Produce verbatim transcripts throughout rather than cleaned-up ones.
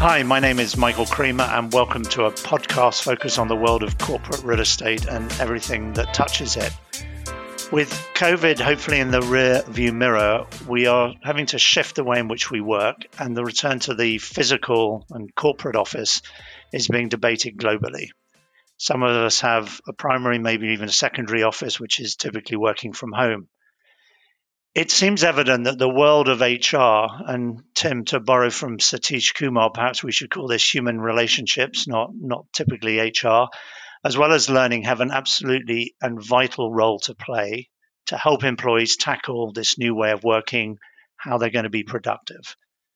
Hi, my name is Michael Creamer, and welcome to a podcast focused on the world of corporate real estate and everything that touches it. With COVID hopefully in the rear view mirror, we are having to shift the way in which we work, and the return to the physical and corporate office is being debated globally. Some of us have a primary, maybe even a secondary office, which is typically working from home. It seems evident that the world of H R, and Tim, to borrow from Satish Kumar, perhaps we should call this human relationships, not, not typically H R, as well as learning, have an absolutely and vital role to play to help employees tackle this new way of working, how they're going to be productive.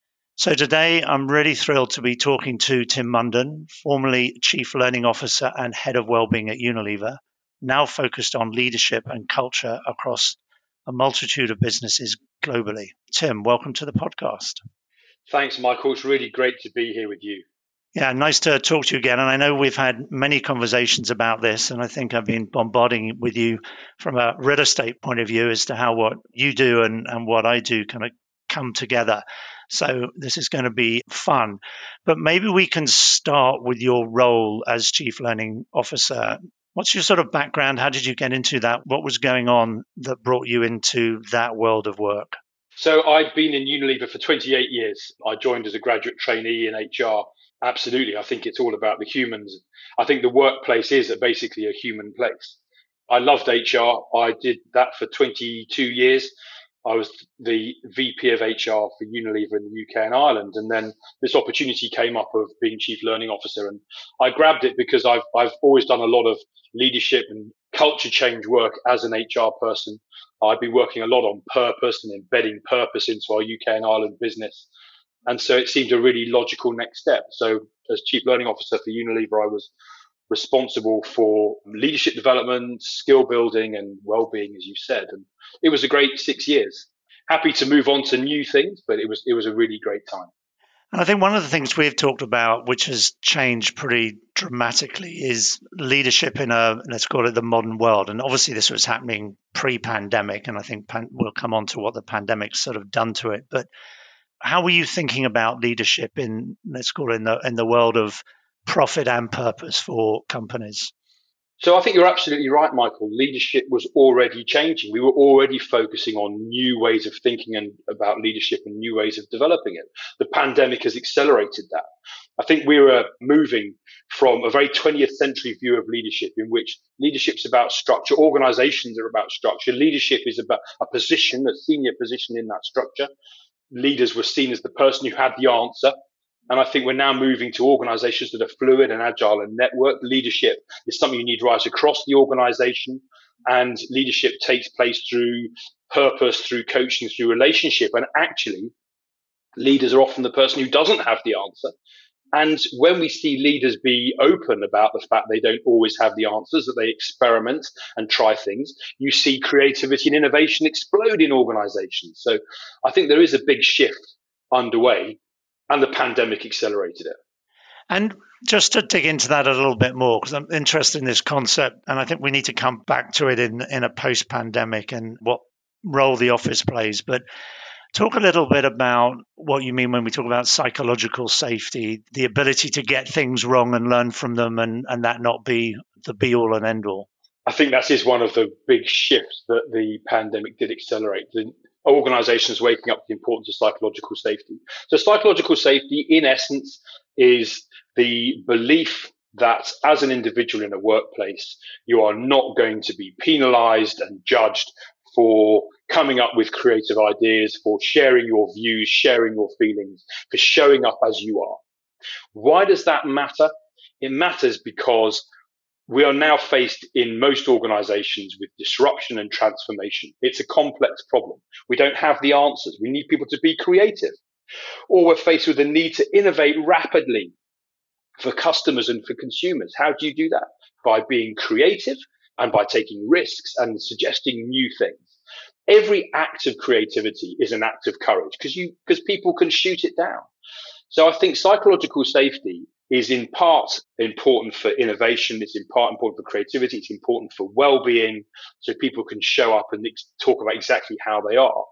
So today, I'm really thrilled to be talking to Tim Munden, formerly Chief Learning Officer and Head of Wellbeing at Unilever, now focused on leadership and culture across a multitude of businesses globally. Tim, welcome to the podcast. Thanks, Michael. It's really great to be here with you. Yeah, nice to talk to you again. And I know we've had many conversations about this, and I think I've been bombarding with you from a real estate point of view as to how what you do and, and what I do kind of come together. So this is going to be fun. But maybe we can start with your role as Chief Learning Officer. What's your sort of background? How did you get into that? What was going on that brought you into that world of work? So I've been in Unilever for twenty-eight years. I joined as a graduate trainee in H R. Absolutely. I think it's all about the humans. I think the workplace is basically a human place. I loved H R. I did that for twenty-two years. I was the V P of H R for Unilever in the U K and Ireland. And then this opportunity came up of being Chief Learning Officer. And I grabbed it because I've, I've always done a lot of leadership and culture change work as an H R person. I've been working a lot on purpose and embedding purpose into our U K and Ireland business. And so it seemed a really logical next step. So as Chief Learning Officer for Unilever, I was responsible for leadership development, skill building, and well-being, as you said. And it was a great six years. Happy to move on to new things, but it was it was a really great time. And I think one of the things we've talked about, which has changed pretty dramatically, is leadership in a, let's call it the modern world. And obviously this was happening pre-pandemic, and I think pan- we'll come on to what the pandemic's sort of done to it. But how were you thinking about leadership in, let's call it in the, in the world of profit and purpose for companies? So I think you're absolutely right, Michael. Leadership was already changing. We were already focusing on new ways of thinking and about leadership and new ways of developing it. The pandemic has accelerated that. I think we were moving from a very twentieth century view of leadership in which leadership's about structure, organizations are about structure, leadership is about a position, a senior position in that structure. Leaders were seen as the person who had the answer. And I think we're now moving to organizations that are fluid and agile and networked. Leadership is something you need right across the organization. And leadership takes place through purpose, through coaching, through relationship. And actually, leaders are often the person who doesn't have the answer. And when we see leaders be open about the fact they don't always have the answers, that they experiment and try things, you see creativity and innovation explode in organizations. So I think there is a big shift underway. And the pandemic accelerated it. And just to dig into that a little bit more, because I'm interested in this concept, and I think we need to come back to it in, in a post-pandemic and what role the office plays. But talk a little bit about what you mean when we talk about psychological safety, the ability to get things wrong and learn from them, and, and that not be the be-all and end-all. I think that is one of the big shifts that the pandemic did accelerate. The organizations waking up to the importance of psychological safety. So psychological safety, in essence, is the belief that as an individual in a workplace, you are not going to be penalized and judged for coming up with creative ideas, for sharing your views, sharing your feelings, for showing up as you are. Why does that matter? It matters because we are now faced in most organizations with disruption and transformation. It's a complex problem. We don't have the answers. We need people to be creative. Or we're faced with the need to innovate rapidly for customers and for consumers. How do you do that? By being creative and by taking risks and suggesting new things. Every act of creativity is an act of courage because you, because people can shoot it down. So I think psychological safety is in part important for innovation. It's in part important for creativity. It's important for well-being, so people can show up and ex- talk about exactly how they are.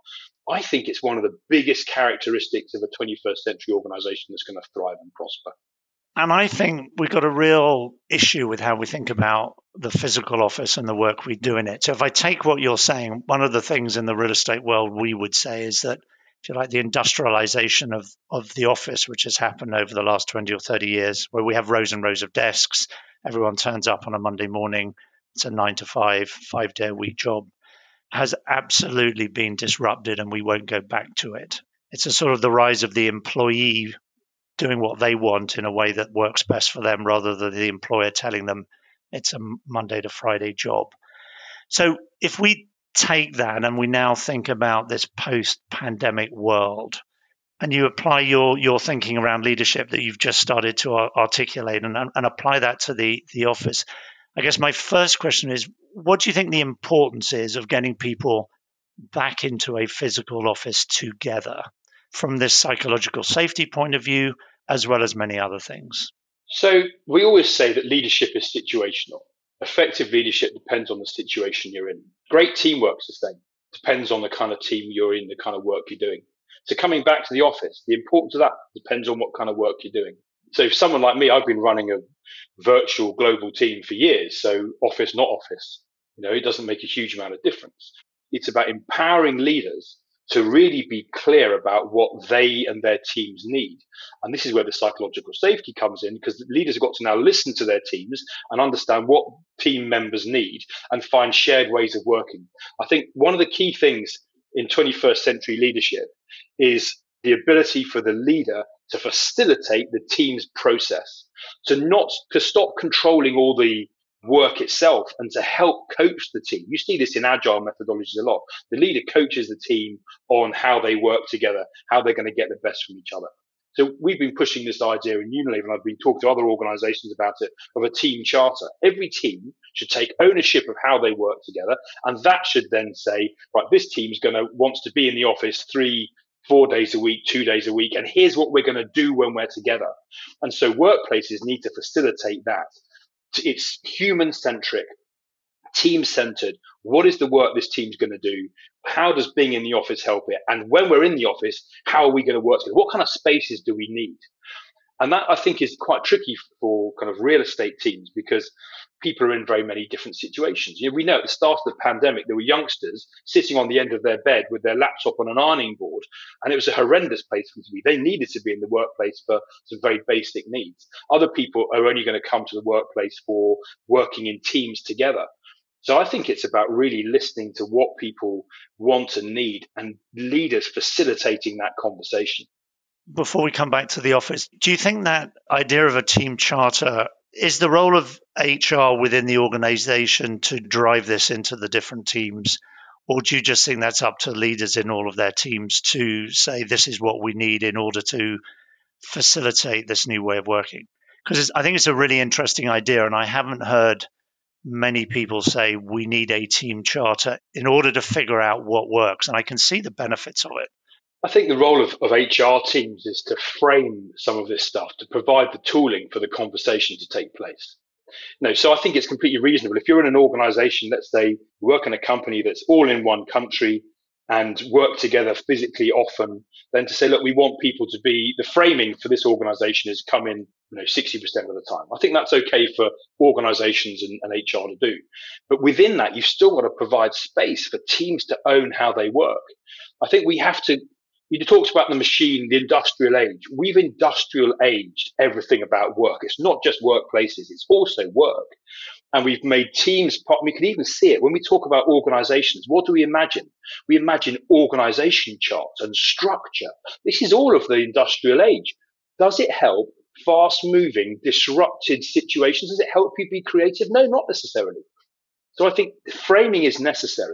I think it's one of the biggest characteristics of a twenty-first century organization that's going to thrive and prosper. And I think we've got a real issue with how we think about the physical office and the work we do in it. So if I take what you're saying, one of the things in the real estate world we would say is that, if you like, the industrialization of, of the office, which has happened over the last twenty or thirty years, where we have rows and rows of desks, everyone turns up on a Monday morning, it's a nine to five, five day a week job, has absolutely been disrupted and we won't go back to it. It's a sort of the rise of the employee doing what they want in a way that works best for them rather than the employer telling them it's a Monday to Friday job. So if we take that and we now think about this post-pandemic world and you apply your your thinking around leadership that you've just started to articulate and, and apply that to the, the office, I guess my first question is, what do you think the importance is of getting people back into a physical office together from this psychological safety point of view, as well as many other things? So we always say that leadership is situational. Effective leadership depends on the situation you're in. Great teamwork's the same. Depends on the kind of team you're in, the kind of work you're doing. So coming back to the office, the importance of that depends on what kind of work you're doing. So if someone like me, I've been running a virtual global team for years. So office, not office, you know, it doesn't make a huge amount of difference. It's about empowering leaders to really be clear about what they and their teams need. And this is where the psychological safety comes in, because leaders have got to now listen to their teams and understand what team members need and find shared ways of working. I think one of the key things in twenty-first century leadership is the ability for the leader to facilitate the team's process, to not to stop controlling all the work itself and to help coach the team. You see this in agile methodologies a lot. The leader coaches the team on how they work together, how they're going to get the best from each other. So we've been pushing this idea in Unilever, and I've been talking to other organizations about it, of a team charter. Every team should take ownership of how they work together, and that should then say, right, this team's going to wants to be in the office three, four days a week, two days a week, and here's what we're going to do when we're together. And so workplaces need to facilitate that. It's human-centric, team-centered. What is the work this team's going to do? How does being in the office help it? And when we're in the office, how are we going to work together? What kind of spaces do we need? And that, I think, is quite tricky for kind of real estate teams, because people are in very many different situations. You know, we know at the start of the pandemic, there were youngsters sitting on the end of their bed with their laptop on an ironing board, and it was a horrendous place for them to be. They needed to be in the workplace for some very basic needs. Other people are only going to come to the workplace for working in teams together. So I think it's about really listening to what people want and need, and leaders facilitating that conversation. Before we come back to the office, do you think that idea of a team charter is the role of H R within the organization to drive this into the different teams? Or do you just think that's up to leaders in all of their teams to say, this is what we need in order to facilitate this new way of working? Because I think it's a really interesting idea, and I haven't heard many people say we need a team charter in order to figure out what works. And I can see the benefits of it. I think the role of, of H R teams is to frame some of this stuff, to provide the tooling for the conversation to take place. No, so I think it's completely reasonable. If you're in an organization, let's say you work in a company that's all in one country and work together physically often, then to say, look, we want people to be, the framing for this organization is come in, you know, sixty percent of the time. I think that's okay for organizations and, and H R to do. But within that, you've still got to provide space for teams to own how they work. I think we have to, you talked about the machine, the industrial age. We've industrial aged everything about work. It's not just workplaces, it's also work. And we've made teams, we can even see it when we talk about organizations. What do we imagine? We imagine organization charts and structure. This is all of the industrial age. Does it help fast moving, disrupted situations? Does it help you be creative? No, not necessarily. So I think framing is necessary.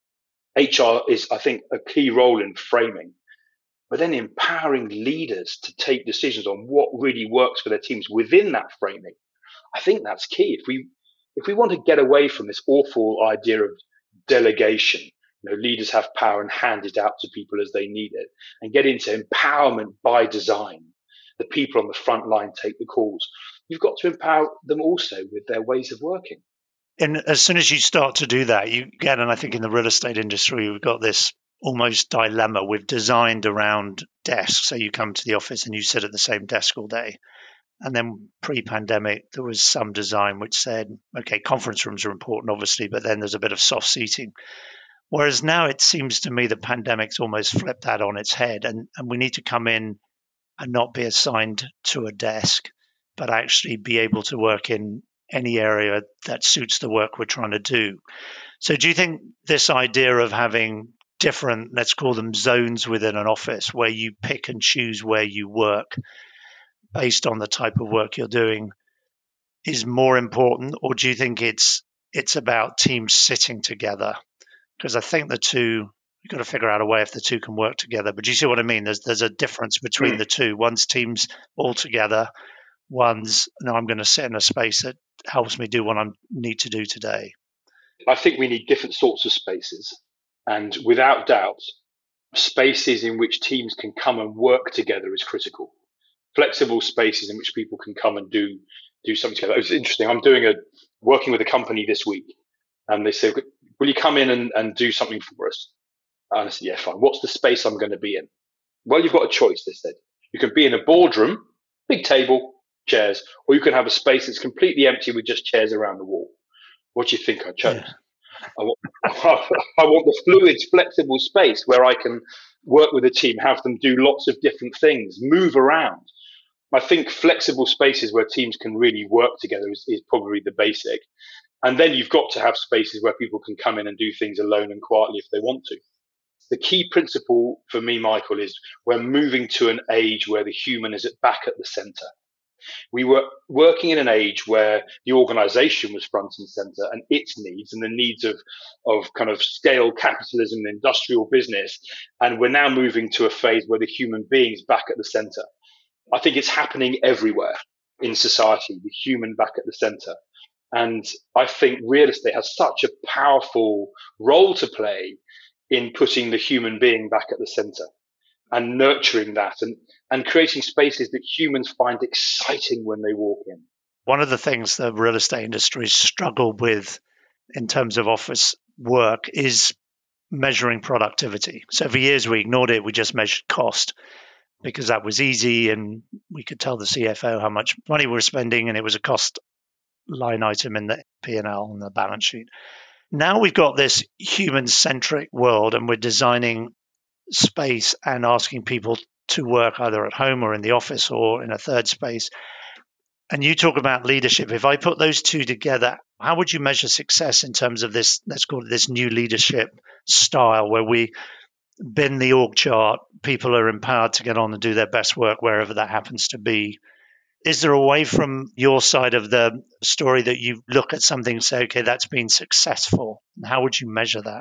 H R is, I think, a key role in framing. But then empowering leaders to take decisions on what really works for their teams within that framing, I think that's key. If we if we want to get away from this awful idea of delegation, you know, leaders have power and hand it out to people as they need it, and get into empowerment by design, the people on the front line take the calls. You've got to empower them also with their ways of working. And as soon as you start to do that, you get, and I think in the real estate industry, we've got this almost dilemma. We've designed around desks. So you come to the office and you sit at the same desk all day. And then pre-pandemic, there was some design which said, okay, conference rooms are important, obviously, but then there's a bit of soft seating. Whereas now it seems to me the pandemic's almost flipped that on its head, and, and we need to come in and not be assigned to a desk, but actually be able to work in any area that suits the work we're trying to do. So do you think this idea of having different, let's call them zones within an office, where you pick and choose where you work based on the type of work you're doing, is more important? Or do you think it's it's about teams sitting together? Because I think the two, you've got to figure out a way if the two can work together. But do you see what I mean? There's there's a difference between mm. the two. One's teams all together. One's, no, I'm going to sit in a space that helps me do what I need to do today. I think we need different sorts of spaces. And without doubt, spaces in which teams can come and work together is critical. Flexible spaces in which people can come and do do something together. It was interesting. I'm doing a working with a company this week, and they said, will you come in and, and do something for us? And I said, yeah, fine. What's the space I'm going to be in? Well, you've got a choice, they said. You can be in a boardroom, big table, chairs, or you can have a space that's completely empty with just chairs around the wall. What do you think I chose? Yeah. I, want, I want the fluid, flexible space where I can work with a team, have them do lots of different things, move around. I think flexible spaces where teams can really work together is, is probably the basic. And then you've got to have spaces where people can come in and do things alone and quietly if they want to. The key principle for me, Michael, is we're moving to an age where the human is at back at the center. We were working in an age where the organization was front and center, and its needs and the needs of, of kind of scale capitalism and industrial business. And we're now moving to a phase where the human being is back at the center. I think it's happening everywhere in society, the human back at the center. And I think real estate has such a powerful role to play in putting the human being back at the center and nurturing that and, and creating spaces that humans find exciting when they walk in. One of the things the real estate industry struggled with in terms of office work is measuring productivity. So for years we ignored it. We just measured cost because that was easy and we could tell the C F O how much money we were spending and it was a cost line item in the P and L and the balance sheet. Now we've got this human-centric world and we're designing space and asking people to work either at home or in the office or in a third space. And you talk about leadership. If I put those two together, how would you measure success in terms of this, let's call it this new leadership style where we bin the org chart, people are empowered to get on and do their best work wherever that happens to be? Is there a way from your side of the story that you look at something and say, okay, that's been successful? And how would you measure that?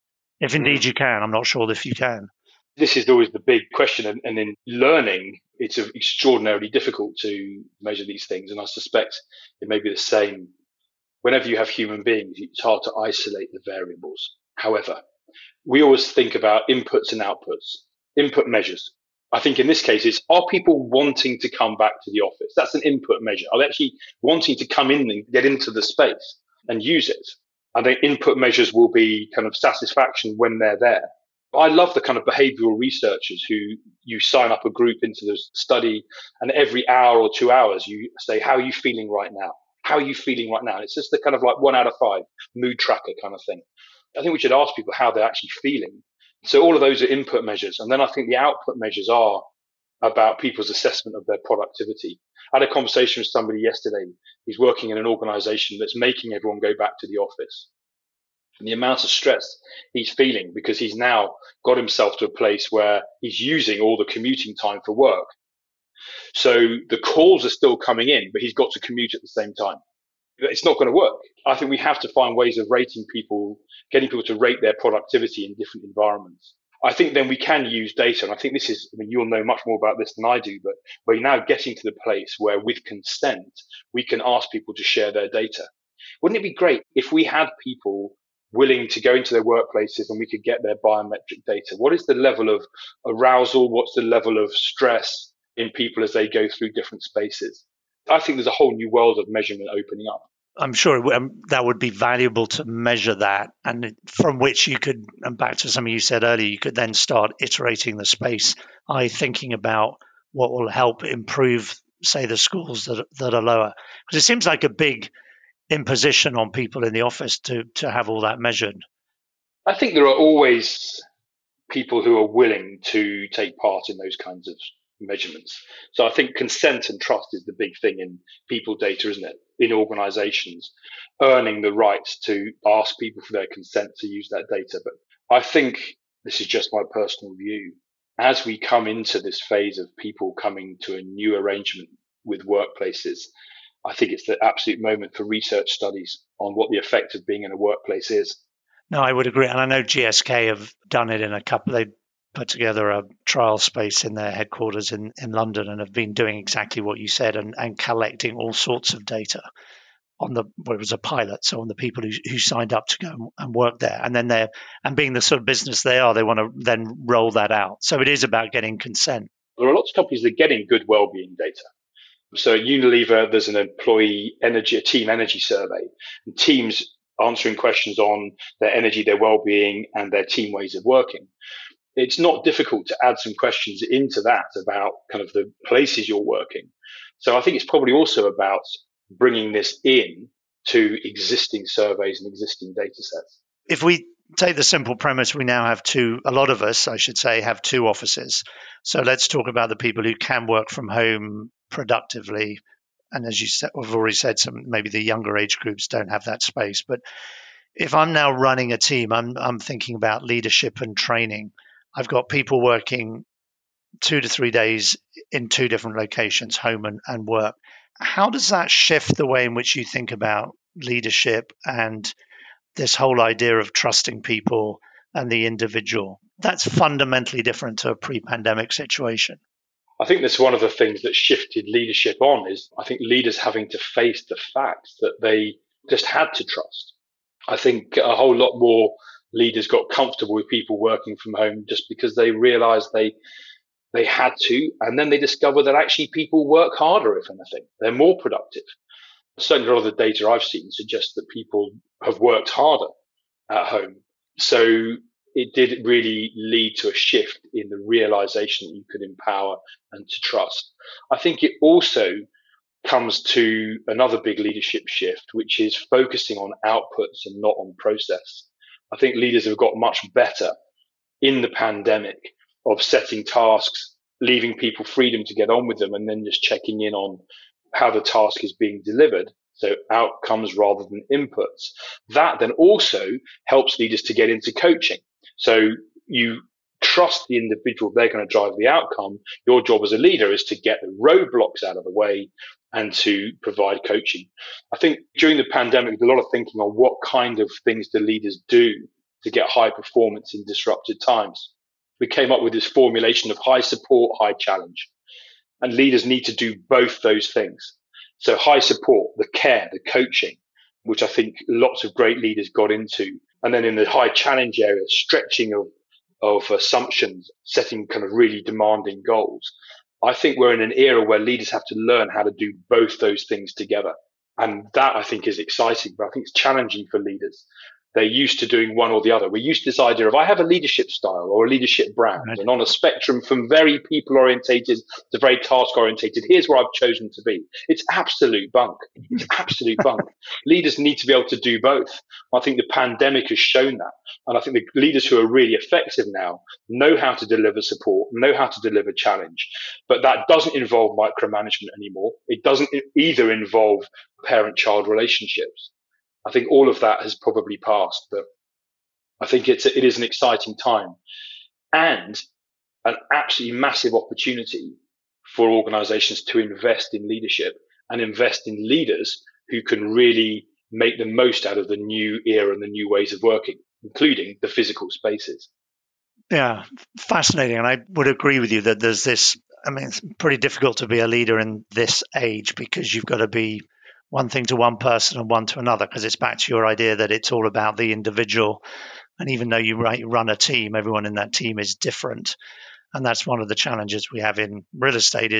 If indeed you can, I'm not sure if you can. This is always the big question. And, and in learning, it's extraordinarily difficult to measure these things. And I suspect it may be the same. Whenever you have human beings, it's hard to isolate the variables. However, we always think about inputs and outputs, input measures. I think in this case, it's are people wanting to come back to the office? That's an input measure. Are they actually wanting to come in and get into the space and use it? I think input measures will be kind of satisfaction when they're there. I love the kind of behavioral researchers who you sign up a group into the study and every hour or two hours you say, how are you feeling right now? How are you feeling right now? And it's just the kind of like one out of five mood tracker kind of thing. I think we should ask people how they're actually feeling. So all of those are input measures. And then I think the output measures are about people's assessment of their productivity. I had a conversation with somebody yesterday. He's working in an organization that's making everyone go back to the office. And the amount of stress he's feeling because he's now got himself to a place where he's using all the commuting time for work. So the calls are still coming in, but he's got to commute at the same time. It's not going to work. I think we have to find ways of rating people, getting people to rate their productivity in different environments. I think then we can use data. And I think this is, I mean, you'll know much more about this than I do, but we're now getting to the place where with consent, we can ask people to share their data. Wouldn't it be great if we had people willing to go into their workplaces and we could get their biometric data? What is the level of arousal? What's the level of stress in people as they go through different spaces? I think there's a whole new world of measurement opening up. I'm sure it, um, that would be valuable to measure that, and it, from which you could, and back to something you said earlier, you could then start iterating the space, I thinking about what will help improve, say, the schools that, that are lower. Because it seems like a big imposition on people in the office to, to have all that measured. I think there are always people who are willing to take part in those kinds of measurements. So I think consent and trust is the big thing in people data, isn't it? In organizations, earning the right to ask people for their consent to use that data. But I think this is just my personal view. As we come into this phase of people coming to a new arrangement with workplaces, I think it's the absolute moment for research studies on what the effect of being in a workplace is. No, I would agree. And I know G S K have done it in a couple, they put together a trial space in their headquarters in, in London and have been doing exactly what you said and, and collecting all sorts of data on the, well, it was a pilot, so on the people who, who signed up to go and work there. And then they're, and being the sort of business they are, they want to then roll that out. So it is about getting consent. There are lots of companies that are getting good well-being data. So at Unilever, there's an employee energy, a team energy survey, and teams answering questions on their energy, their well-being, and their team ways of working. It's not difficult to add some questions into that about kind of the places you're working. So I think it's probably also about bringing this in to existing surveys and existing data sets. If we take the simple premise, we now have two, a lot of us, I should say, have two offices. So let's talk about the people who can work from home productively. And as you said, we've already said, some maybe the younger age groups don't have that space. But if I'm now running a team, I'm I'm thinking about leadership and training. I've got people working two to three days in two different locations, home and, and work. How does that shift the way in which you think about leadership and this whole idea of trusting people and the individual? That's fundamentally different to a pre-pandemic situation. I think that's one of the things that shifted leadership on is I think leaders having to face the fact that they just had to trust. I think a whole lot more leaders got comfortable with people working from home just because they realized they they had to, and then they discovered that actually people work harder, if anything. They're more productive. Certainly a lot of the data I've seen suggests that people have worked harder at home. So it did really lead to a shift in the realization that you could empower and to trust. I think it also comes to another big leadership shift, which is focusing on outputs and not on process. I think leaders have got much better in the pandemic of setting tasks, leaving people freedom to get on with them, and then just checking in on how the task is being delivered. So outcomes rather than inputs. That then also helps leaders to get into coaching. So you trust the individual, they're going to drive the outcome. Your job as a leader is to get the roadblocks out of the way and to provide coaching. I think during the pandemic, there's a lot of thinking on what kind of things do leaders do to get high performance in disrupted times. We came up with this formulation of high support, high challenge. And leaders need to do both those things. So high support, the care, the coaching, which I think lots of great leaders got into. And then in the high challenge area, stretching of, of assumptions, setting kind of really demanding goals. I think we're in an era where leaders have to learn how to do both those things together. And that I think is exciting, but I think it's challenging for leaders. They're used to doing one or the other. We're used to this idea of I have a leadership style or a leadership brand. Right. And on a spectrum from very people orientated to very task orientated, here's where I've chosen to be. It's absolute bunk. It's absolute bunk. Leaders need to be able to do both. I think the pandemic has shown that. And I think the leaders who are really effective now know how to deliver support, know how to deliver challenge. But that doesn't involve micromanagement anymore. It doesn't either involve parent-child relationships. I think all of that has probably passed, but I think it's a, it is an exciting time and an absolutely massive opportunity for organizations to invest in leadership and invest in leaders who can really make the most out of the new era and the new ways of working, including the physical spaces. Yeah, fascinating. And I would agree with you that there's this, I mean, it's pretty difficult to be a leader in this age because you've got to be one thing to one person and one to another, because it's back to your idea that it's all about the individual. And even though you run a team, everyone in that team is different. And that's one of the challenges we have in real estate is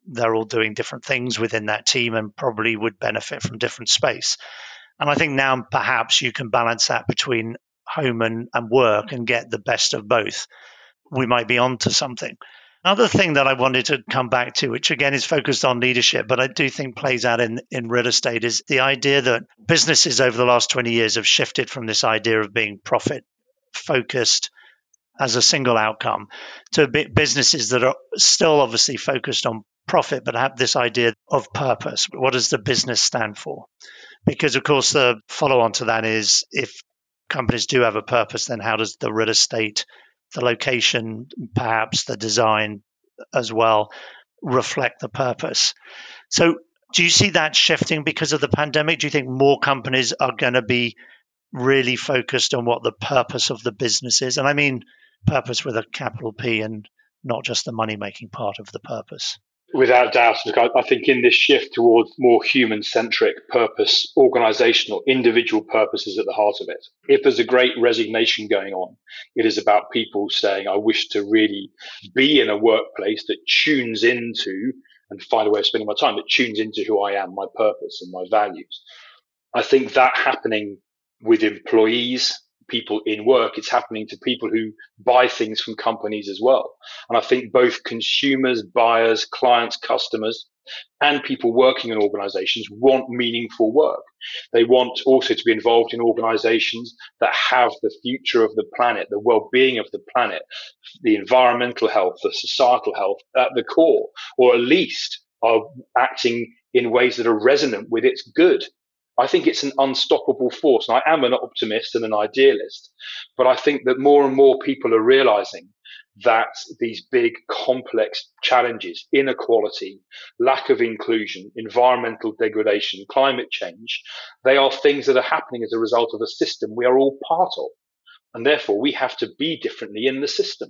they're all doing different things within that team and probably would benefit from different space. And I think now perhaps you can balance that between home and, and work and get the best of both. We might be onto something. Another thing that I wanted to come back to, which again is focused on leadership, but I do think plays out in, in real estate, is the idea that businesses over the last twenty years have shifted from this idea of being profit focused as a single outcome to businesses that are still obviously focused on profit, but have this idea of purpose. What does the business stand for? Because, of course, the follow on to that is if companies do have a purpose, then how does the real estate, the location, perhaps the design as well, reflect the purpose? So do you see that shifting because of the pandemic? Do you think more companies are going to be really focused on what the purpose of the business is? And I mean purpose with a capital P and not just the money-making part of the purpose. Without doubt, I think in this shift towards more human-centric purpose, organizational, individual purpose is at the heart of it. If there's a great resignation going on, it is about people saying, I wish to really be in a workplace that tunes into and find a way of spending my time, that tunes into who I am, my purpose and my values. I think that happening with employees, people in work, it's happening to people who buy things from companies as well. And I think both consumers, buyers, clients, customers, and people working in organizations want meaningful work. They want also to be involved in organizations that have the future of the planet, the well-being of the planet, the environmental health, the societal health at the core, or at least are acting in ways that are resonant with its good. I think it's an unstoppable force. And I am an optimist and an idealist, but I think that more and more people are realizing that these big complex challenges, inequality, lack of inclusion, environmental degradation, climate change, they are things that are happening as a result of a system we are all part of. And therefore we have to be differently in the system.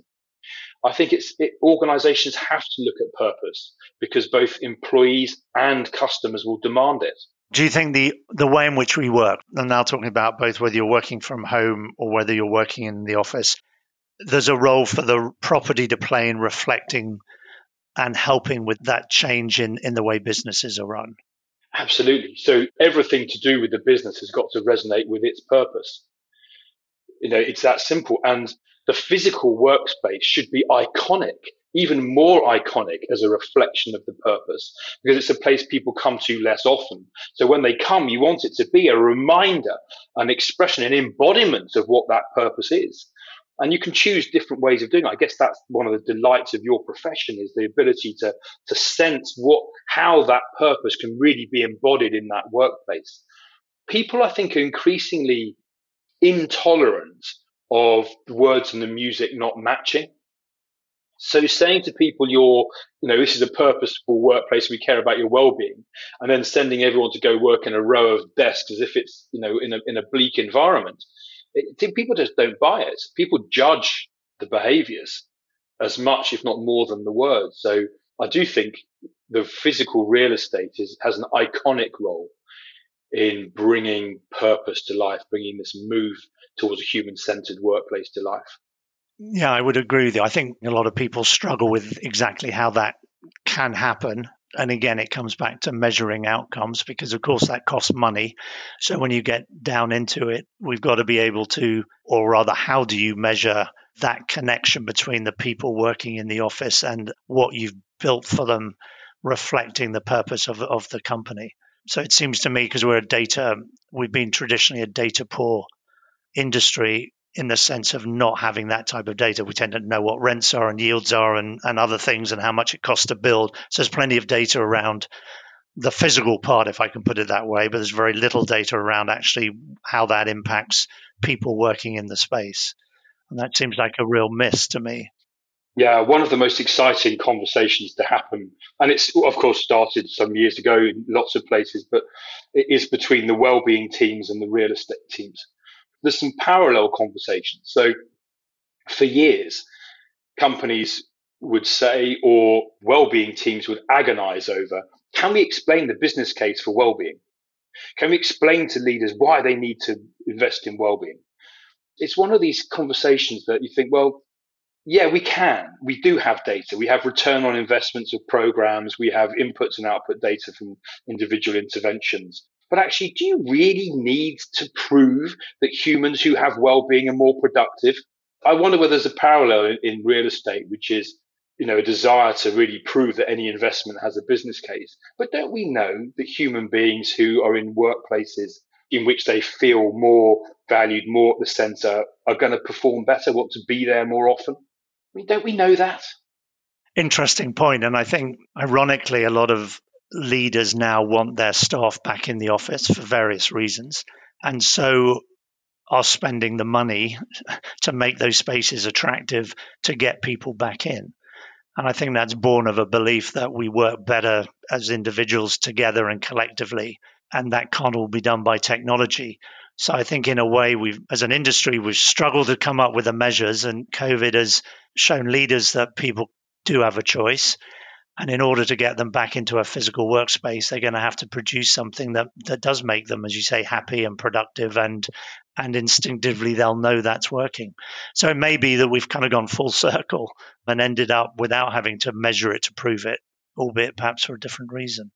I think it's it, organizations have to look at purpose because both employees and customers will demand it. Do you think the, the way in which we work, and now talking about both whether you're working from home or whether you're working in the office, there's a role for the property to play in reflecting and helping with that change in, in the way businesses are run? Absolutely. So everything to do with the business has got to resonate with its purpose. You know, it's that simple. And the physical workspace should be iconic, even more iconic as a reflection of the purpose, because it's a place people come to less often. So when they come, you want it to be a reminder, an expression, an embodiment of what that purpose is. And you can choose different ways of doing it. I guess that's one of the delights of your profession, is the ability to, to sense what, how that purpose can really be embodied in that workplace. People, I think, are increasingly intolerant of the words and the music not matching. So saying to people, you're, you know, this is a purposeful workplace, we care about your well-being, and then sending everyone to go work in a row of desks as if it's, you know, in a, in a bleak environment, it, people just don't buy it. People judge the behaviors as much, if not more, than the words. So I do think the physical real estate is, has an iconic role in bringing purpose to life, bringing this move towards a human-centered workplace to life. Yeah, I would agree with you. I think a lot of people struggle with exactly how that can happen. And again, it comes back to measuring outcomes because, of course, that costs money. So when you get down into it, we've got to be able to, or rather, how do you measure that connection between the people working in the office and what you've built for them, reflecting the purpose of, of the company? So it seems to me, because we're a data, we've been traditionally a data poor industry, in the sense of not having that type of data. We tend to know what rents are and yields are and, and other things and how much it costs to build. So there's plenty of data around the physical part, if I can put it that way, but there's very little data around actually how that impacts people working in the space. And that seems like a real miss to me. Yeah, one of the most exciting conversations to happen, and it's of course started some years ago in lots of places, but it is between the well-being teams and the real estate teams. There's some parallel conversations. So for years, companies would say, or well-being teams would agonize over, can we explain the business case for well-being? Can we explain to leaders why they need to invest in well-being? It's one of these conversations that you think, well, Yeah, we can. We do have data. We have return on investments of programs. We have inputs and output data from individual interventions. But actually, do you really need to prove that humans who have well-being are more productive? I wonder whether there's a parallel in, in real estate, which is, you know, a desire to really prove that any investment has a business case. But don't we know that human beings who are in workplaces in which they feel more valued, more at the center, are going to perform better, want to be there more often? I mean, don't we know that? Interesting point. And I think, ironically, a lot of leaders now want their staff back in the office for various reasons. And so are spending the money to make those spaces attractive to get people back in. And I think that's born of a belief that we work better as individuals together and collectively, and that can't all be done by technology. So I think in a way, we've, as an industry, we've struggled to come up with the measures, and COVID has shown leaders that people do have a choice. And in order to get them back into a physical workspace, they're going to have to produce something that, that does make them, as you say, happy and productive, and and instinctively they'll know that's working. So it may be that we've kind of gone full circle and ended up without having to measure it to prove it, albeit perhaps for a different reason.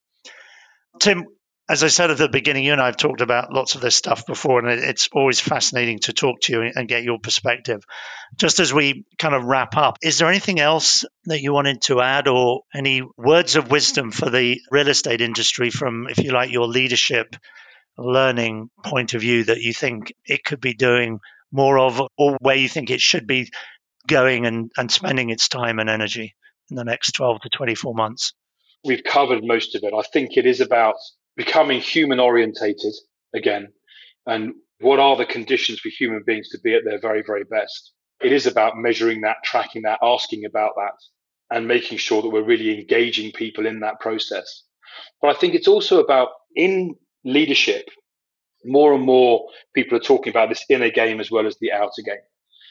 Tim, as I said at the beginning, you and I have talked about lots of this stuff before, and it's always fascinating to talk to you and get your perspective. Just as we kind of wrap up, is there anything else that you wanted to add, or any words of wisdom for the real estate industry from, if you like, your leadership learning point of view that you think it could be doing more of, or where you think it should be going and, and spending its time and energy in the next twelve to twenty-four months? We've covered most of it. I think it is about becoming human orientated again. And what are the conditions for human beings to be at their very, very best? It is about measuring that, tracking that, asking about that, and making sure that we're really engaging people in that process. But I think it's also about, in leadership, more and more people are talking about this inner game as well as the outer game.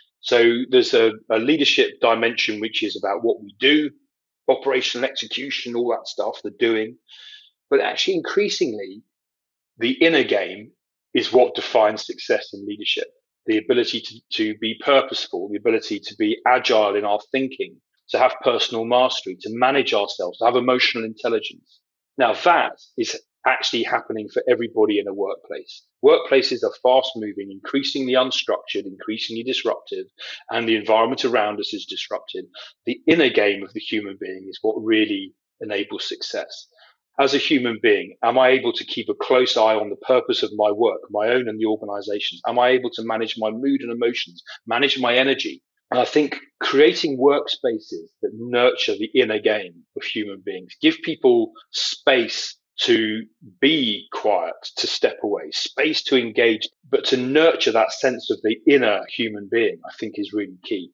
So there's a, a leadership dimension, which is about what we do, operational execution, all that stuff, the doing. But actually, increasingly, the inner game is what defines success in leadership. The ability to, to be purposeful, the ability to be agile in our thinking, to have personal mastery, to manage ourselves, to have emotional intelligence. Now, that is actually happening for everybody in a workplace. Workplaces are fast moving, increasingly unstructured, increasingly disruptive, and the environment around us is disrupted. The inner game of the human being is what really enables success. As a human being, am I able to keep a close eye on the purpose of my work, my own and the organization's? Am I able to manage my mood and emotions, manage my energy? And I think creating workspaces that nurture the inner game of human beings, give people space to be quiet, to step away, space to engage, but to nurture that sense of the inner human being, I think is really key.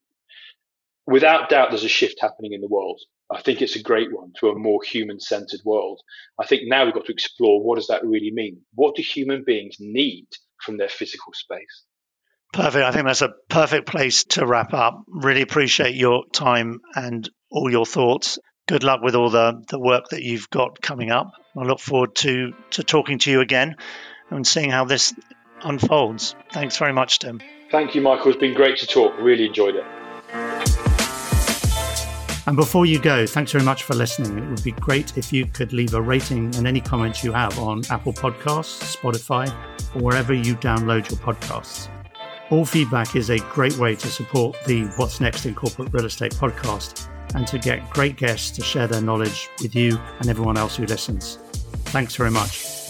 Without doubt, there's a shift happening in the world. I think it's a great one, to a more human-centered world. I think now we've got to explore, what does that really mean? What do human beings need from their physical space? Perfect. I think that's a perfect place to wrap up. Really appreciate your time and all your thoughts. Good luck with all the, the work that you've got coming up. I look forward to, to talking to you again and seeing how this unfolds. Thanks very much, Tim. Thank you, Michael. It's been great to talk. Really enjoyed it. And before you go, thanks very much for listening. It would be great if you could leave a rating and any comments you have on Apple Podcasts, Spotify, or wherever you download your podcasts. All feedback is a great way to support the What's Next in Corporate Real Estate podcast and to get great guests to share their knowledge with you and everyone else who listens. Thanks very much.